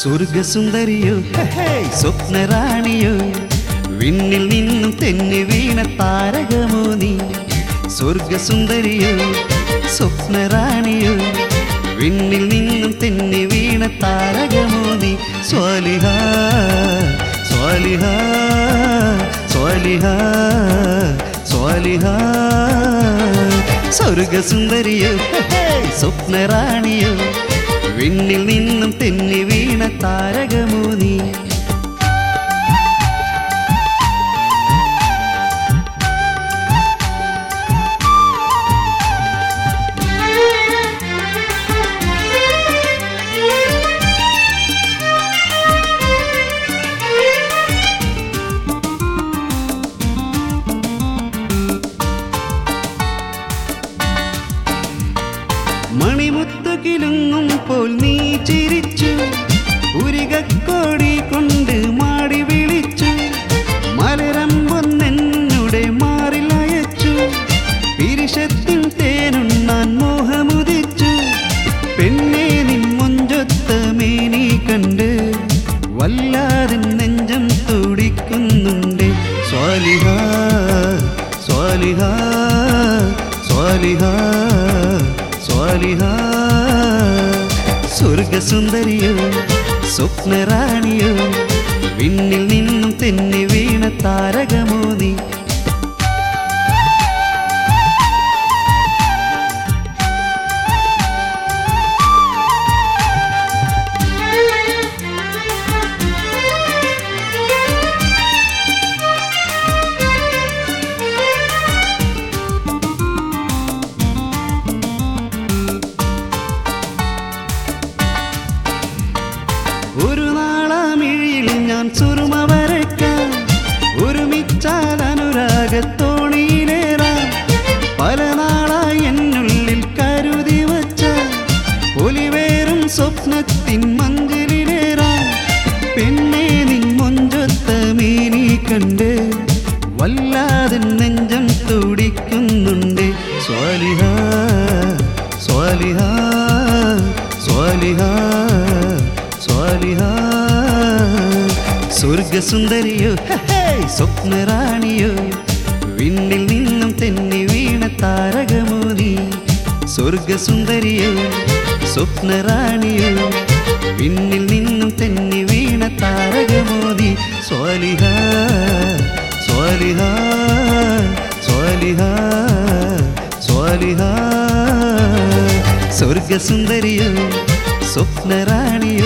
സ്വർഗസുന്ദരിയോ സ്വപ്നറാണിയോ വിണ്ണിൽ നിന്നും തെന്നി വീണ താരകമോ നീ സ്വർഗസുന്ദരിയോ സ്വപ്നറാണിയോ വിണ്ണിൽ നിന്നും തെന്നി വീണ താരകമോ നീ സ്വാലിഹ സ്വാലിഹ സ്വാലിഹ സ്വാലിഹ സ്വർഗസുന്ദരിയോ സ്വപ്നറാണിയോ വിണ്ണിൽ നിന്നും തെന്നി വീണ താരകമോ നീ മണിമുത്തുകിലുങ്ങും പോൽ നീ ചിരിച്ചു ഉരികക്കോടി കൊണ്ട് മാടി വിളിച്ചു മലരമ്പൊന്നെന്നുടെ മാറിൽ അയച്ചു പിരിശത്തിൻ തേനുണ്ണാൻ മോഹമുദിച്ചു പെണ്ണെ നിൻ മൊഞ്ചൊത്ത മേനി കണ്ട് വല്ലാതെ നെഞ്ചം തുടിക്കുന്നുണ്ട് സ്വാലിഹ സ്വാലിഹ സ്വാലിഹ സ്വാലിഹ സ്വർഗസുന്ദരിയോ സ്വപ്നറാണിയോ വിണ്ണിൽ നിന്നും തെന്നി വീണ താരകമോ നീ ഒരു നാളാമിഴിയിൽ ഞാൻ സുറുമ വരയ്ക്കാം ഒരുമിച്ചാൽ അനുരാഗത്തോണിയിലേറാം പല നാളായി എന്നുള്ളിൽ കരുതി വച്ച ഒലിവേറും സ്വപ്നത്തിൻ മഞ്ചലിലേറാം പെണ്ണെ നിൻ മൊഞ്ചൊത്ത മേനി കണ്ട് വല്ലാതെ നെഞ്ചം തുടിക്കുന്നുണ്ട് സ്വാലിഹ സ്വാലിഹ സ്വാലിഹ സ്വാലിഹ സ്വർഗസുന്ദരിയോ സ്വപ്നറാണിയോ വിണ്ണിൽ നിന്നും തെന്നി വീണ താരകമോ നീ സ്വർഗസുന്ദരിയോ സ്വപ്നറാണിയോ വിണ്ണിൽ നിന്നും തെന്നി വീണ താരകമോ നീ സ്വാലിഹ സ്വാലിഹ സ്വാലിഹ സ്വാലിഹ സ്വർഗസുന്ദരിയോ സ്വപ്നറാണിയോ